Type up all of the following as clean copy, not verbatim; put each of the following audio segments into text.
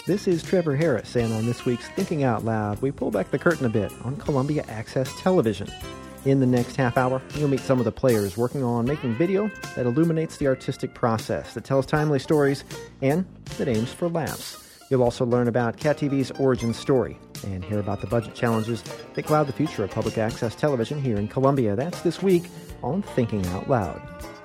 This is Trevor Harris, and on this week's Thinking Out Loud, we pull back the curtain a bit on Columbia Access Television. In the next half hour, you'll meet some of the players working on making video that illuminates the artistic process, that tells timely stories, and that aims for laughs. You'll also learn about Cat TV's origin story and hear about the budget challenges that cloud the future of public access television here in Columbia. That's this week on Thinking Out Loud.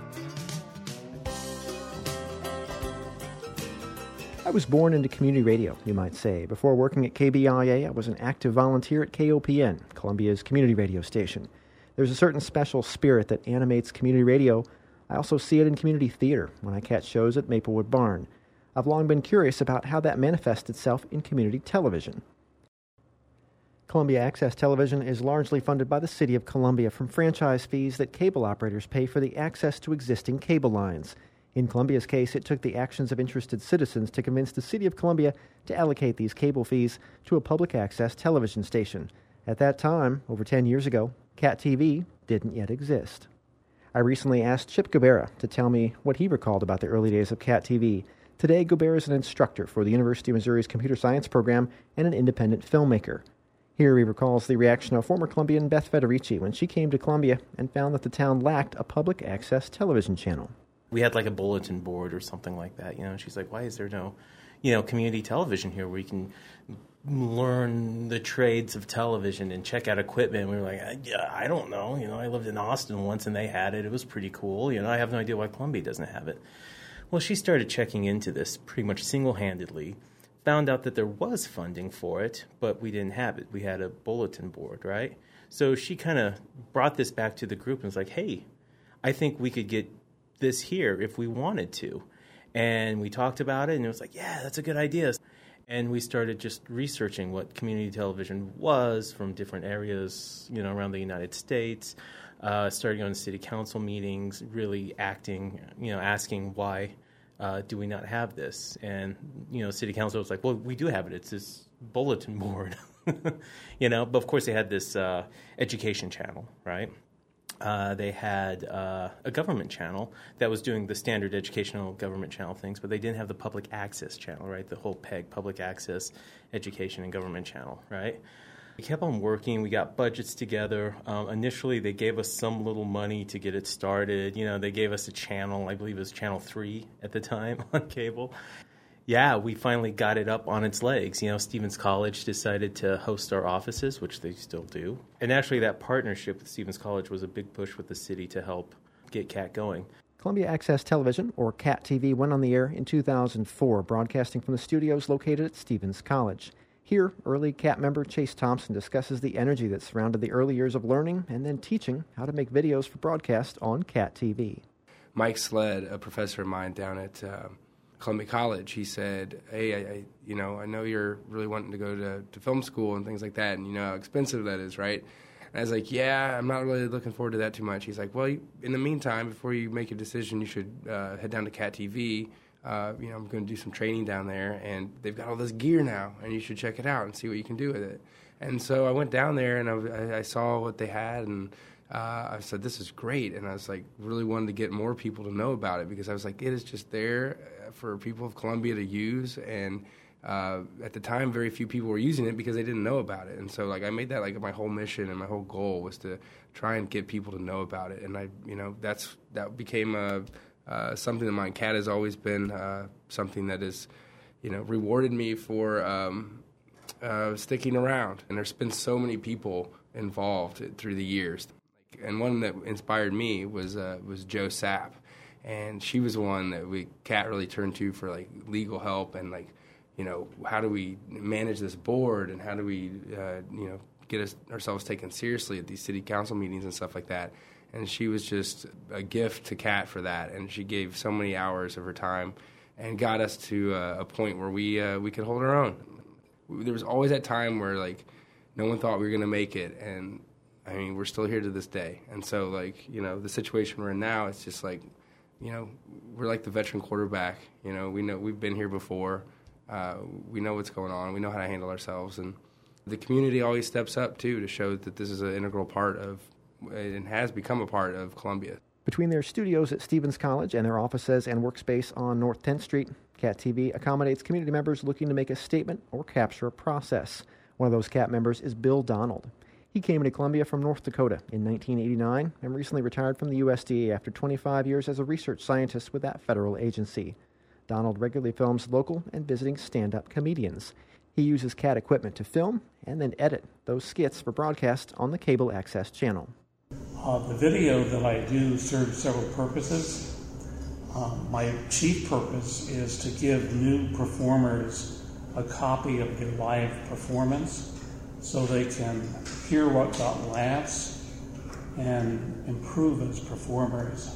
I was born into community radio, you might say. Before working at KBIA, I was an active volunteer at KOPN, Columbia's community radio station. There's a certain special spirit that animates community radio. I also see it in community theater when I catch shows at Maplewood Barn. I've long been curious about how that manifests itself in community television. Columbia Access Television is largely funded by the City of Columbia from franchise fees that cable operators pay for the access to existing cable lines. In Columbia's case, it took the actions of interested citizens to convince the City of Columbia to allocate these cable fees to a public access television station. At that time, over 10 years ago, Cat TV didn't yet exist. I recently asked Chip Gubera to tell me what he recalled about the early days of Cat TV. Today, Gubera is an instructor for the University of Missouri's computer science program and an independent filmmaker. Here he recalls the reaction of former Columbian Beth Federici when she came to Columbia and found that the town lacked a public access television channel. We had like a bulletin board or something like that, She's like, why is there no, community television here where you can learn the trades of television and check out equipment? And we were like, yeah, I don't know. I lived in Austin once and they had it. It was pretty cool. I have no idea why Columbia doesn't have it. Well, she started checking into this pretty much single-handedly, found out that there was funding for it, but we didn't have it. We had a bulletin board, right? So she kind of brought this back to the group and was like, hey, I think we could get this here if we wanted to. And we talked about it, and it was like, yeah, that's a good idea. And we started just researching what community television was from different areas, around the United States. Started going to city council meetings, really acting, asking why do we not have this? And, city council was like, well, we do have it. It's this bulletin board, But of course they had this education channel, right? They had a government channel that was doing the standard educational government channel things, but they didn't have the public access channel, right? The whole PEG, public access, education, and government channel, right? We kept on working. We got budgets together. Initially, they gave us some little money to get it started. They gave us a channel. I believe it was Channel 3 at the time on cable. Yeah, we finally got it up on its legs. Stevens College decided to host our offices, which they still do. And actually, that partnership with Stevens College was a big push with the city to help get CAT going. Columbia Access Television, or CAT TV, went on the air in 2004, broadcasting from the studios located at Stevens College. Here, early CAT member Chase Thompson discusses the energy that surrounded the early years of learning and then teaching how to make videos for broadcast on CAT TV. Mike Sled, a professor of mine down at Columbia College, he said, hey, I know you're really wanting to go to film school and things like that, and you know how expensive that is, right? And I was like, yeah, I'm not really looking forward to that too much. He's like, well, in the meantime, before you make a decision, you should head down to CAT TV. I'm going to do some training down there, and they've got all this gear now, and you should check it out and see what you can do with it. And so I went down there, and I saw what they had, and I said, this is great. And I was like, really wanted to get more people to know about it, because I was like, it is just there for people of Columbia to use. And at the time, very few people were using it because they didn't know about it. And so I made that my whole mission, and my whole goal was to try and get people to know about it. And that became something of mine. CAT has always been something that has, rewarded me for sticking around. And there's been so many people involved through the years. And one that inspired me was Jo Sapp, and she was the one that CAT really turned to for legal help and how do we manage this board, and how do we get ourselves taken seriously at these city council meetings and stuff like that. And she was just a gift to CAT for that, and she gave so many hours of her time and got us to a point where we could hold our own. There was always that time where no one thought we were going to make it, and I mean, we're still here to this day. And so the situation we're in now, it's just we're like the veteran quarterback. We know we've been here before. We know what's going on. We know how to handle ourselves, and the community always steps up too to show that this is an integral part of, and has become a part of, Columbia. Between their studios at Stevens College and their offices and workspace on North 10th Street, CAT TV accommodates community members looking to make a statement or capture a process. One of those CAT members is Bill Donald. He came to Columbia from North Dakota in 1989 and recently retired from the USDA after 25 years as a research scientist with that federal agency. Donald regularly films local and visiting stand-up comedians. He uses CAT equipment to film and then edit those skits for broadcast on the cable access channel. The video that I do serves several purposes. My chief purpose is to give new performers a copy of their live performance so they can hear what got laughs and improve as performers.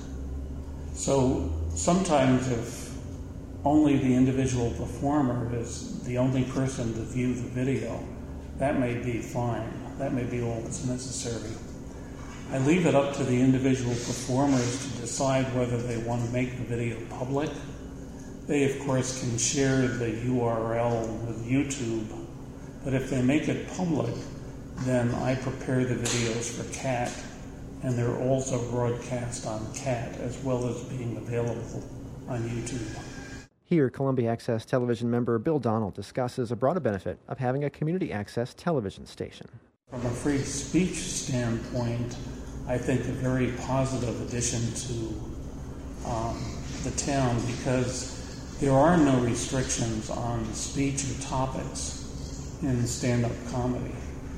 So sometimes if only the individual performer is the only person to view the video, that may be fine. That may be all that's necessary. I leave it up to the individual performers to decide whether they want to make the video public. They, of course, can share the URL with YouTube, but if they make it public, then I prepare the videos for CAT, and they're also broadcast on CAT as well as being available on YouTube. Here, Columbia Access Television member Bill Donald discusses a broader benefit of having a community access television station. From a free speech standpoint, I think a very positive addition to the town because there are no restrictions on speech or topics in stand-up comedy.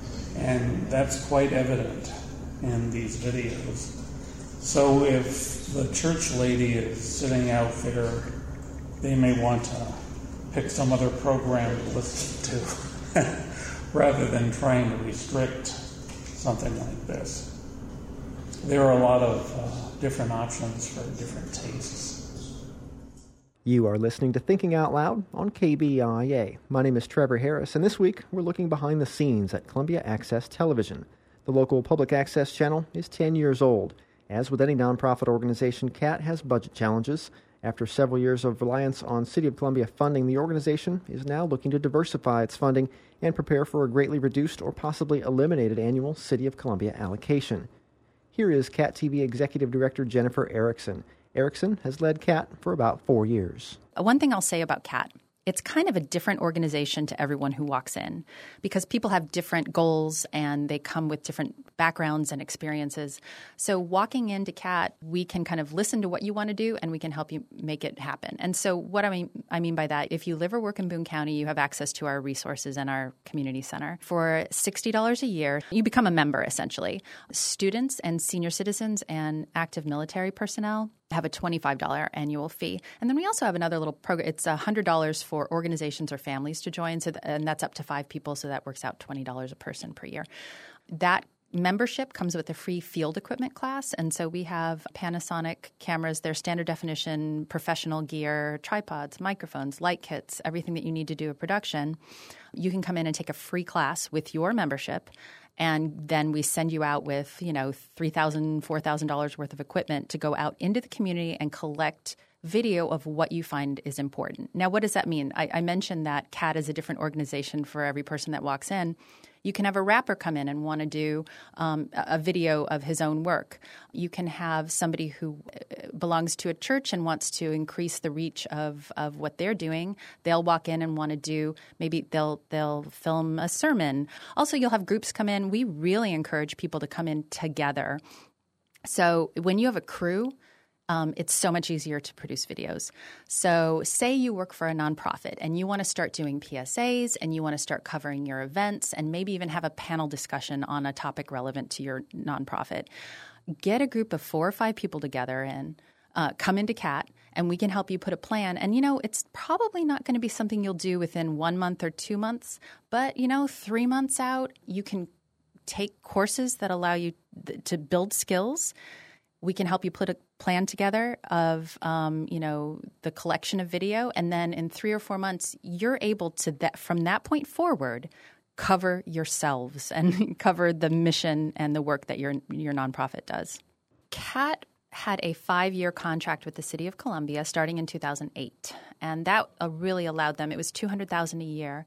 And that's quite evident in these videos. So if the church lady is sitting out there, they may want to pick some other program to listen to rather than trying to restrict something like this. There are a lot of different options for different tastes. You are listening to Thinking Out Loud on KBIA. My name is Trevor Harris, and this week we're looking behind the scenes at Columbia Access Television. The local public access channel is 10 years old. As with any nonprofit organization, CAT has budget challenges. After several years of reliance on City of Columbia funding, the organization is now looking to diversify its funding and prepare for a greatly reduced or possibly eliminated annual City of Columbia allocation. Here is CAT TV Executive Director Jennifer Erickson. Erickson has led CAT for about 4 years. One thing I'll say about CAT, it's kind of a different organization to everyone who walks in because people have different goals and they come with different backgrounds and experiences. So walking into CAT, we can kind of listen to what you want to do and we can help you make it happen. And so what I mean by that, if you live or work in Boone County, you have access to our resources and our community center. For $60 a year, you become a member essentially. Students and senior citizens and active military personnel have a $25 annual fee. And then we also have another little program. It's $100 for organizations or families to join, and that's up to 5 people, so that works out $20 a person per year. That membership comes with a free field equipment class, and so we have Panasonic cameras, their standard definition, professional gear, tripods, microphones, light kits, everything that you need to do a production. You can come in and take a free class with your membership. And then we send you out with, $3,000, $4,000 worth of equipment to go out into the community and collect video of what you find is important. Now, what does that mean? I mentioned that CAT is a different organization for every person that walks in. You can have a rapper come in and want to do a video of his own work. You can have somebody who belongs to a church and wants to increase the reach of what they're doing. They'll walk in and want to do – maybe they'll film a sermon. Also, you'll have groups come in. We really encourage people to come in together. So when you have a crew – it's so much easier to produce videos. So say you work for a nonprofit and you want to start doing PSAs and you want to start covering your events and maybe even have a panel discussion on a topic relevant to your nonprofit. Get a group of 4 or 5 people together and come into CAT and we can help you put a plan. And, it's probably not going to be something you'll do within 1 month or 2 months, but, 3 months out, you can take courses that allow you to build skills. We can help you put a plan together of, the collection of video. And then in 3 or 4 months, you're able to, from that point forward, cover yourselves and cover the mission and the work that your nonprofit does. CAT had a 5-year contract with the City of Columbia starting in 2008. And that really allowed them – it was $200,000 a year.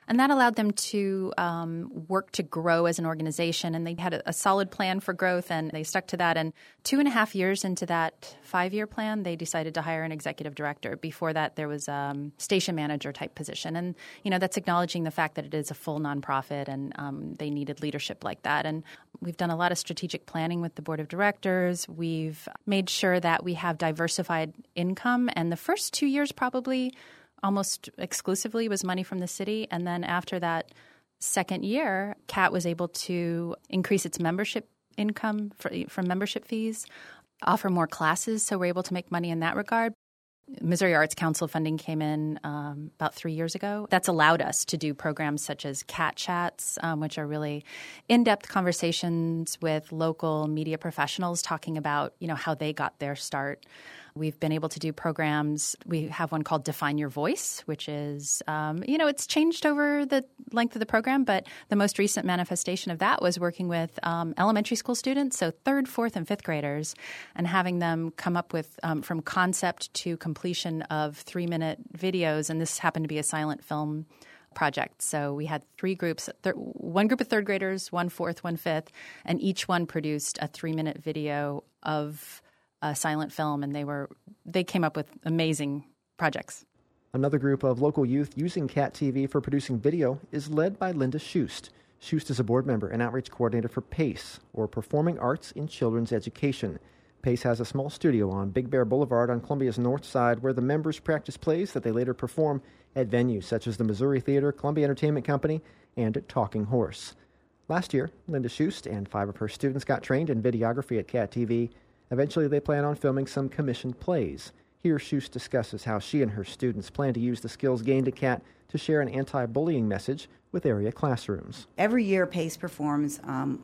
And that allowed them to work to grow as an organization. And they had a solid plan for growth, and they stuck to that. And 2.5 years into that 5-year plan, they decided to hire an executive director. Before that, there was a station manager type position. And, that's acknowledging the fact that it is a full nonprofit, and they needed leadership like that. And we've done a lot of strategic planning with the board of directors. We've made sure that we have diversified income. And the first 2 years probably almost exclusively was money from the city. And then after that second year, CAT was able to increase its membership income from membership fees, offer more classes, so we're able to make money in that regard. Missouri Arts Council funding came in about 3 years ago. That's allowed us to do programs such as CAT Chats, which are really in-depth conversations with local media professionals talking about, how they got their start. We've been able to do programs. We have one called Define Your Voice, which is, it's changed over the length of the program, but the most recent manifestation of that was working with elementary school students, so 3rd, 4th, and 5th graders, and having them come up with, from concept to completion of 3-minute videos, and this happened to be a silent film project. So we had 3 groups, one group of 3rd graders, 1 4th, 1 5th, and each one produced a 3-minute video of a silent film, and they came up with amazing projects. Another group of local youth using CAT TV for producing video is led by Linda Schust. Schust is a board member and outreach coordinator for PACE, or Performing Arts in Children's Education. PACE has a small studio on Big Bear Boulevard on Columbia's north side where the members practice plays that they later perform at venues such as the Missouri Theater, Columbia Entertainment Company, and Talking Horse. Last year, Linda Schust and 5 of her students got trained in videography at CAT TV. Eventually, they plan on filming some commissioned plays. Here, Schust discusses how she and her students plan to use the skills gained at CAT to share an anti-bullying message with area classrooms. Every year, PACE performs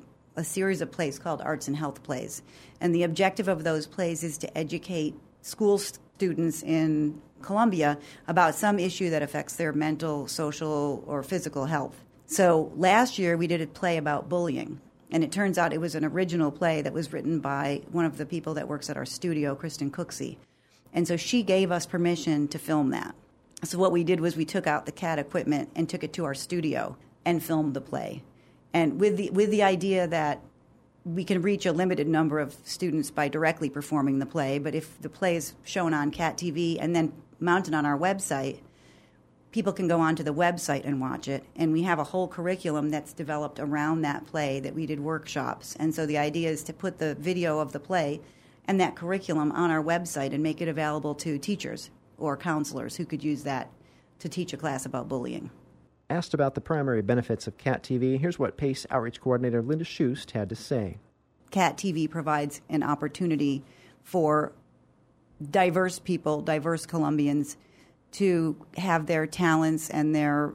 a series of plays called Arts and Health Plays. And the objective of those plays is to educate school students in Columbia about some issue that affects their mental, social, or physical health. So last year, we did a play about bullying. And it turns out it was an original play that was written by one of the people that works at our studio, Kristen Cooksey. And so she gave us permission to film that. So what we did was we took out the CAT equipment and took it to our studio and filmed the play. And with the idea that we can reach a limited number of students by directly performing the play, but if the play is shown on CAT TV and then mounted on our website, people can go onto the website and watch it. And we have a whole curriculum that's developed around that play that we did workshops. And so the idea is to put the video of the play and that curriculum on our website and make it available to teachers or counselors who could use that to teach a class about bullying. Asked about the primary benefits of CAT TV, here's what PACE Outreach Coordinator Linda Schust had to say. CAT TV provides an opportunity for diverse people, diverse Columbians, to have their talents and their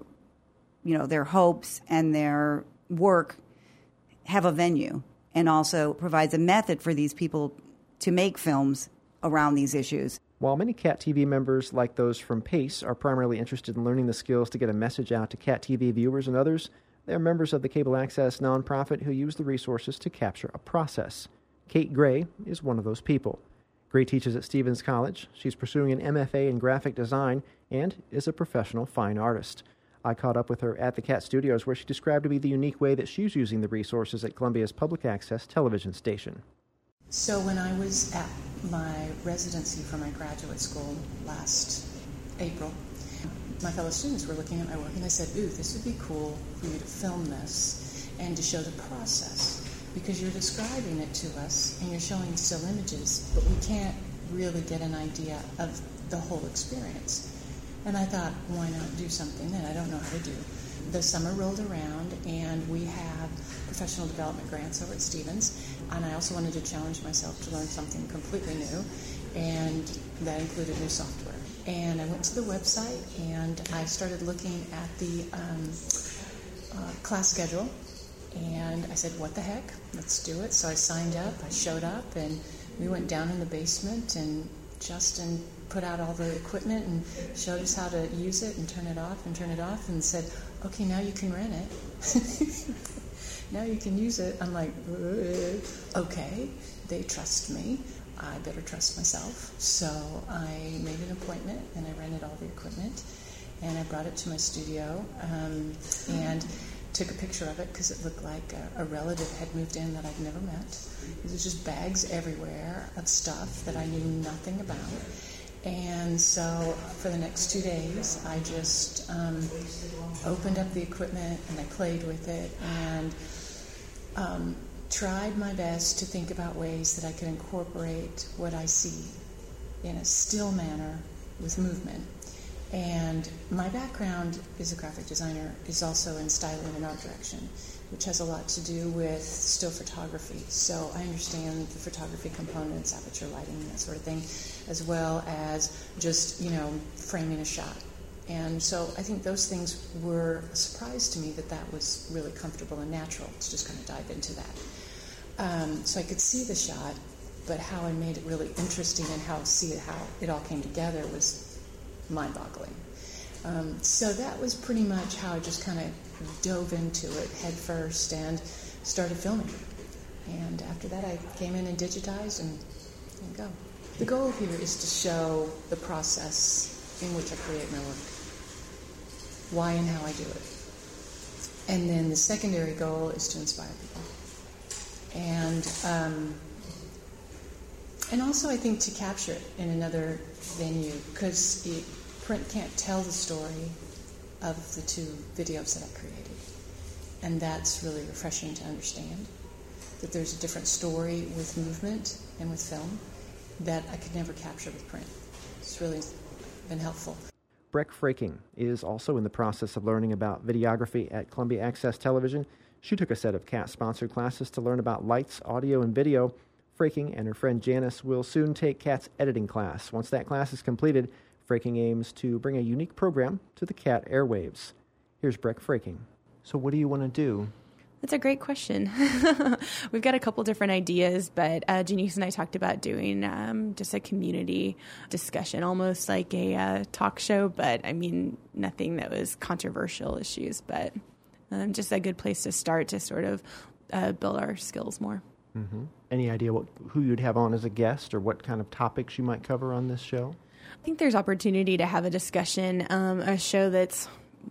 hopes and their work have a venue, and also provides a method for these people to make films around these issues. While many CAT TV members, like those from PACE, are primarily interested in learning the skills to get a message out to CAT TV viewers and others, they are members of the cable access nonprofit who use the resources to capture a process. Kate Gray is one of those people. Gray teaches at Stevens College. She's pursuing an MFA in graphic design and is a professional fine artist. I caught up with her at the CAT Studios, where she described to me the unique way that she's using the resources at Columbia's public access television station. So when I was at my residency for my graduate school last April, my fellow students were looking at my work and they said, "Ooh, this would be cool for you to film this and to show the process, because you're describing it to us and you're showing still images, but we can't really get an idea of the whole experience." And I thought, why not do something that I don't know how to do? The summer rolled around and we have professional development grants over at Stevens, and I also wanted to challenge myself to learn something completely new, and that included new software. And I went to the website and I started looking at the class schedule, and I said, what the heck, let's do it. So I signed up, I showed up, and we went down in the basement and Justin put out all the equipment and showed us how to use it and turn it off and said, okay, now you can rent it. Now you can use it. I'm like, okay, they trust me. I better trust myself. So I made an appointment and I rented all the equipment. and I brought it to my studio and took a picture of it because it looked like a relative had moved in that I'd never met. There was just bags everywhere of stuff that I knew nothing about. And so for the next 2 days, I just opened up the equipment and I played with it and tried my best to think about ways that I could incorporate what I see in a still manner with movement. And my background as a graphic designer is also in styling and art direction, which has a lot to do with still photography. So I understand the photography components, aperture lighting, that sort of thing, as well as just, framing a shot. And so I think those things were a surprise to me that was really comfortable and natural to just kind of dive into that. So I could see the shot, but how I made it really interesting and how it all came together was mind-boggling. So that was pretty much how I just kind of dove into it head first and started filming. And after that, I came in and digitized and go. The goal here is to show the process in which I create my work, why and how I do it. And then the secondary goal is to inspire people. And also, I think, to capture it in another venue, because print can't tell the story of the two videos that I created. And that's really refreshing to understand, that there's a different story with movement and with film that I could never capture with print. It's really been helpful. Breck Fraking is also in the process of learning about videography at Columbia Access Television. She took a set of CAT-sponsored classes to learn about lights, audio, and video. Fraking and her friend Janice will soon take CAT's editing class. Once that class is completed, Fraking aims to bring a unique program to the CAT airwaves. Here's Breck Fraking. So what do you want to do? That's a great question. We've got a couple different ideas, but Janice and I talked about doing just a community discussion, almost like a talk show, but I mean, nothing that was controversial issues, but just a good place to start to sort of build our skills more. Mm-hmm. Any idea who you'd have on as a guest or what kind of topics you might cover on this show? I think there's opportunity to have a discussion, a show that's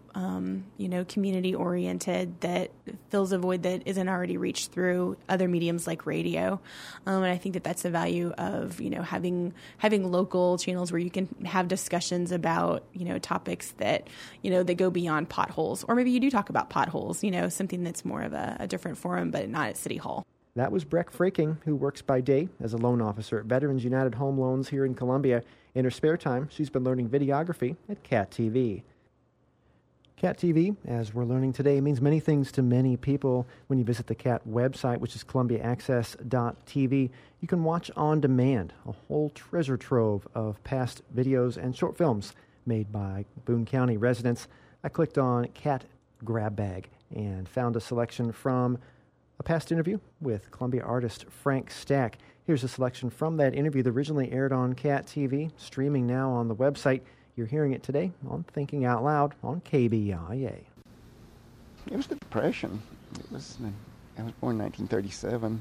community-oriented, that fills a void that isn't already reached through other mediums like radio. And I think that's the value of, having local channels where you can have discussions about, topics that, that go beyond potholes. Or maybe you do talk about potholes, something that's more of a different forum, but not at City Hall. That was Breck Fraking, who works by day as a loan officer at Veterans United Home Loans here in Columbia. In her spare time, she's been learning videography at CAT TV. CAT TV, as we're learning today, means many things to many people. When you visit the CAT website, which is columbiaaccess.tv, you can watch on demand a whole treasure trove of past videos and short films made by Boone County residents. I clicked on CAT Grab Bag and found a selection from a past interview with Columbia artist Frank Stack. Here's a selection from that interview that originally aired on CAT TV, streaming now on the website. You're hearing it today on Thinking Out Loud on KBIA. It was the Depression. I was born in 1937.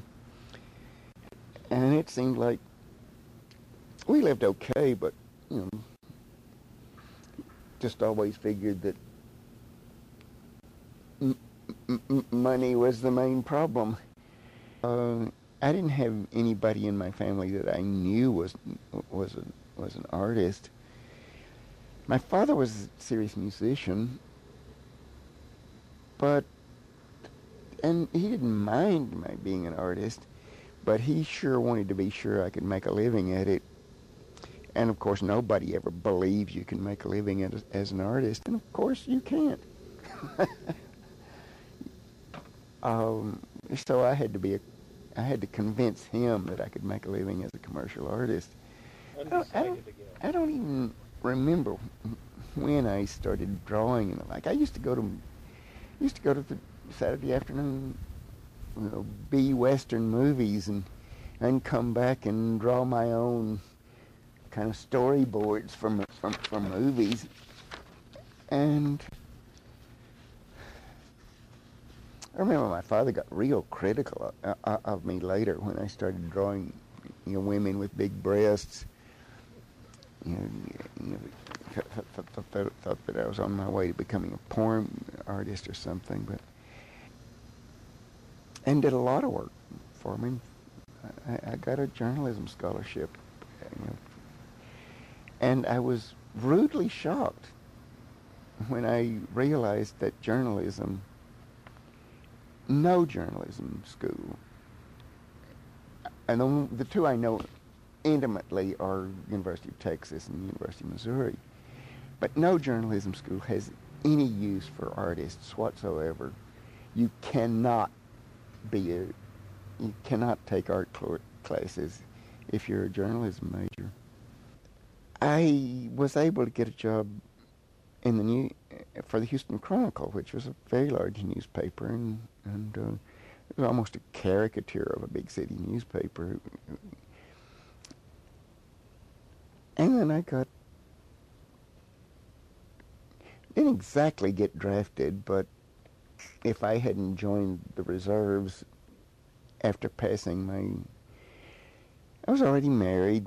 And it seemed like we lived okay, but, just always figured that money was the main problem. I didn't have anybody in my family that I knew was an artist. My father was a serious musician, and he didn't mind my being an artist, but he sure wanted to be sure I could make a living at it. And of course, nobody ever believes you can make a living as an artist, and of course you can't. So I had to convince him that I could make a living as a commercial artist. I don't even remember when I started drawing and like. I used to go to the Saturday afternoon, B Western movies and come back and draw my own kind of storyboards from movies. And I remember my father got real critical of me later when I started drawing, women with big breasts. thought that I was on my way to becoming a porn artist or something, and did a lot of work for me. I got a journalism scholarship, and I was rudely shocked when I realized that no journalism school, and the two I know intimately are University of Texas and University of Missouri, but no journalism school has any use for artists whatsoever. You cannot take art classes if you're a journalism major. I was able to get a job for the Houston Chronicle, which was a very large newspaper, and it was almost a caricature of a big city newspaper. And then I didn't exactly get drafted, but if I hadn't joined the reserves after passing I was already married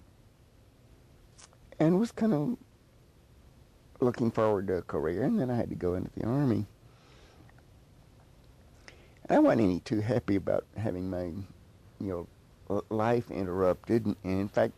and was kind of looking forward to a career, and then I had to go into the Army. I wasn't any too happy about having my, life interrupted, and in fact,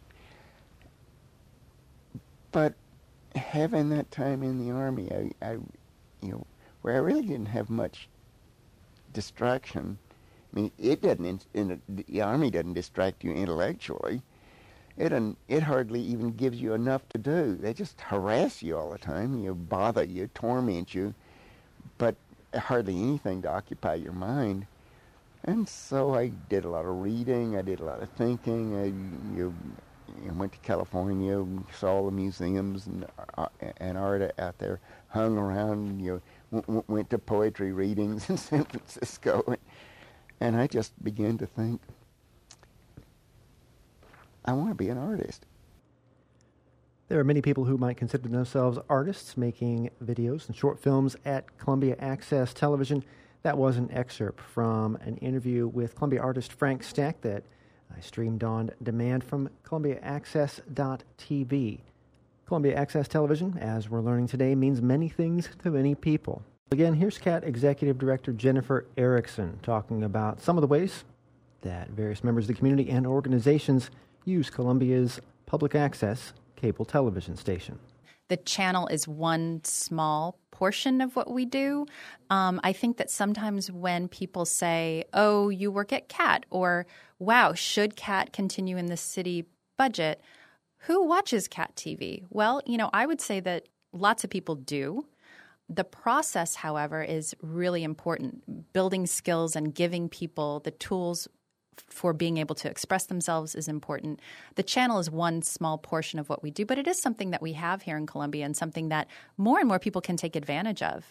but having that time in the Army, where I really didn't have much distraction. I mean, the Army doesn't distract you intellectually. It hardly even gives you enough to do. They just harass you all the time, bother you, torment you, but hardly anything to occupy your mind. And so I did a lot of reading, I did a lot of thinking. I went to California, saw all the museums and art out there, hung around, went to poetry readings in San Francisco, and I just began to think, I want to be an artist. There are many people who might consider themselves artists making videos and short films at Columbia Access Television. That was an excerpt from an interview with Columbia artist Frank Stack that I streamed on demand from ColumbiaAccess.tv. Columbia Access Television, as we're learning today, means many things to many people. Again, here's CAT Executive Director Jennifer Erickson talking about some of the ways that various members of the community and organizations use Columbia's public access cable television station. The channel is one small portion of what we do. I think that sometimes when people say, oh, you work at CAT, or wow, should CAT continue in the city budget, who watches CAT TV? Well, I would say that lots of people do. The process, however, is really important. Building skills and giving people the tools for being able to express themselves is important. The channel is one small portion of what we do, but it is something that we have here in Columbia and something that more and more people can take advantage of.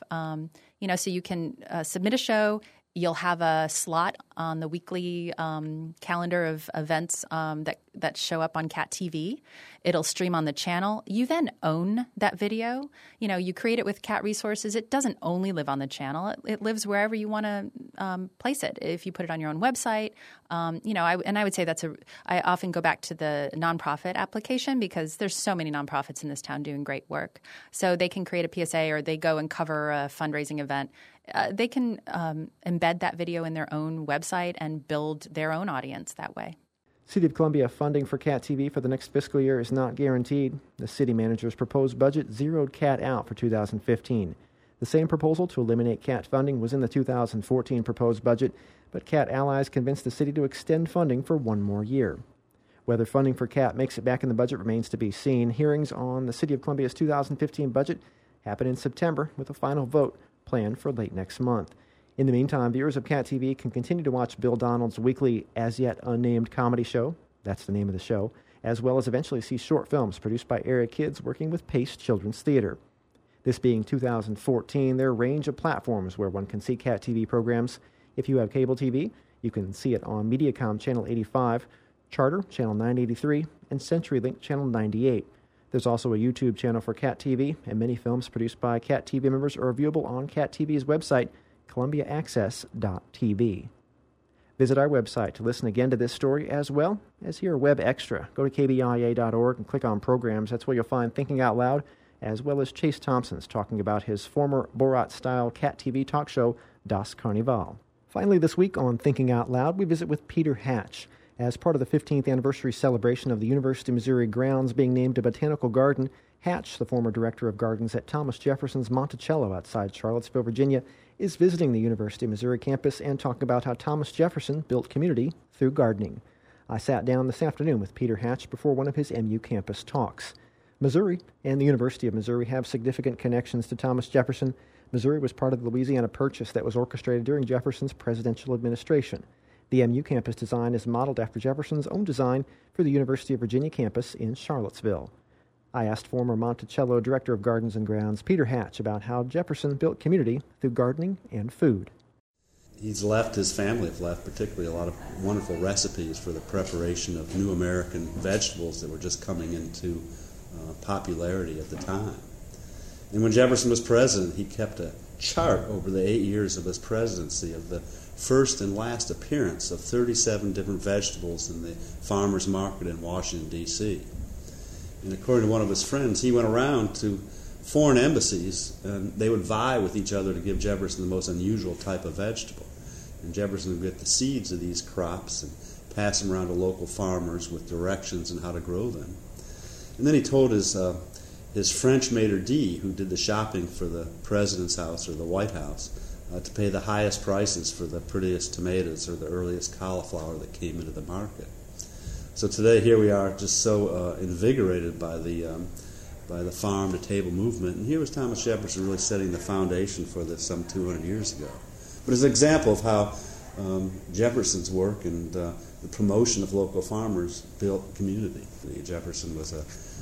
So you can submit a show. You'll have a slot on the weekly calendar of events that show up on CAT TV. It'll stream on the channel. You then own that video. You create it with CAT Resources. It doesn't only live on the channel. It lives wherever you want to place it. If you put it on your own website, I would say I often go back to the nonprofit application because there's so many nonprofits in this town doing great work. So they can create a PSA or they go and cover a fundraising event. They can embed that video in their own website and build their own audience that way. City of Columbia funding for CAT TV for the next fiscal year is not guaranteed. The city manager's proposed budget zeroed CAT out for 2015. The same proposal to eliminate CAT funding was in the 2014 proposed budget, but CAT allies convinced the city to extend funding for one more year. Whether funding for CAT makes it back in the budget remains to be seen. Hearings on the City of Columbia's 2015 budget happen in September, with a final vote planned for late next month. In the meantime, viewers of CAT TV can continue to watch Bill Donald's weekly as yet unnamed comedy show, that's the name of the show, as well as eventually see short films produced by area kids working with Pace Children's Theater. This being 2014, there are a range of platforms where one can see CAT TV programs. If you have cable TV, you can see it on Mediacom Channel 85, Charter Channel 983, and CenturyLink Channel 98. There's also a YouTube channel for CAT TV, and many films produced by CAT TV members are viewable on CAT TV's website, ColumbiaAccess.tv. Visit our website to listen again to this story as well as hear a web extra. Go to kbia.org and click on programs. That's where you'll find Thinking Out Loud, as well as Chase Thompson's talking about his former Borat-style cat TV talk show, Das Carnival. Finally this week on Thinking Out Loud, we visit with Peter Hatch. As part of the 15th anniversary celebration of the University of Missouri grounds being named a botanical garden, Hatch, the former director of gardens at Thomas Jefferson's Monticello outside Charlottesville, Virginia, is visiting the University of Missouri campus and talking about how Thomas Jefferson built community through gardening. I sat down this afternoon with Peter Hatch before one of his MU campus talks. Missouri and the University of Missouri have significant connections to Thomas Jefferson. Missouri was part of the Louisiana Purchase that was orchestrated during Jefferson's presidential administration. The MU campus design is modeled after Jefferson's own design for the University of Virginia campus in Charlottesville. I asked former Monticello Director of Gardens and Grounds, Peter Hatch, about how Jefferson built community through gardening and food. His family have left particularly a lot of wonderful recipes for the preparation of new American vegetables that were just coming into popularity at the time. And when Jefferson was president, he kept a chart over the 8 years of his presidency of the first and last appearance of 37 different vegetables in the farmers market in Washington, D.C. And according to one of his friends, he went around to foreign embassies and they would vie with each other to give Jefferson the most unusual type of vegetable. And Jefferson would get the seeds of these crops and pass them around to local farmers with directions on how to grow them. And then he told his French maitre d', who did the shopping for the president's house or the White House, to pay the highest prices for the prettiest tomatoes or the earliest cauliflower that came into the market. So today, here we are, just so invigorated by the farm-to-table movement. And here was Thomas Jefferson really setting the foundation for this some 200 years ago. But as an example of how Jefferson's work and the promotion of local farmers built community. Jefferson was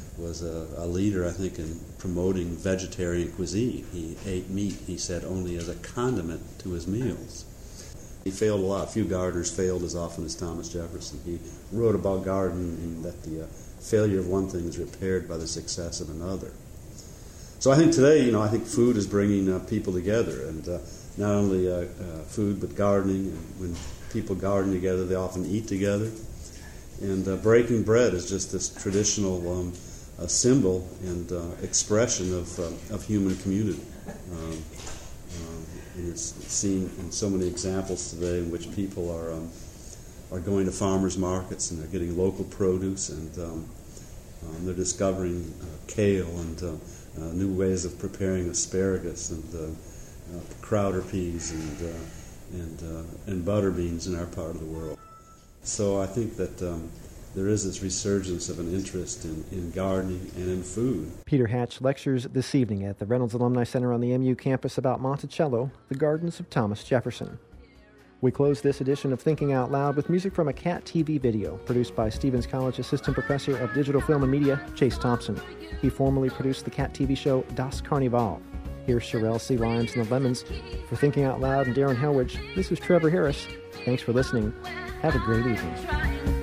a leader, I think, in promoting vegetarian cuisine. He ate meat, he said, only as a condiment to his meals. He failed a lot. Few gardeners failed as often as Thomas Jefferson. He wrote about gardening and that the failure of one thing is repaired by the success of another. So I think today, I think food is bringing people together, and not only food but gardening. And when people garden together, they often eat together. And breaking bread is just this traditional a symbol and expression of human community. And it's seen in so many examples today in which people are going to farmers markets and they're getting local produce and they're discovering kale and new ways of preparing asparagus and crowder peas and butter beans in our part of the world. So I think that there is this resurgence of an interest in gardening and in food. Peter Hatch lectures this evening at the Reynolds Alumni Center on the MU campus about Monticello, the gardens of Thomas Jefferson. We close this edition of Thinking Out Loud with music from a Cat TV video produced by Stevens College Assistant Professor of Digital Film and Media, Chase Thompson. He formerly produced the Cat TV show Das Carnival. Here's Sherelle C. Limes and the Lemons. For Thinking Out Loud and Darren Helwich, this is Trevor Harris. Thanks for listening. Have a great evening.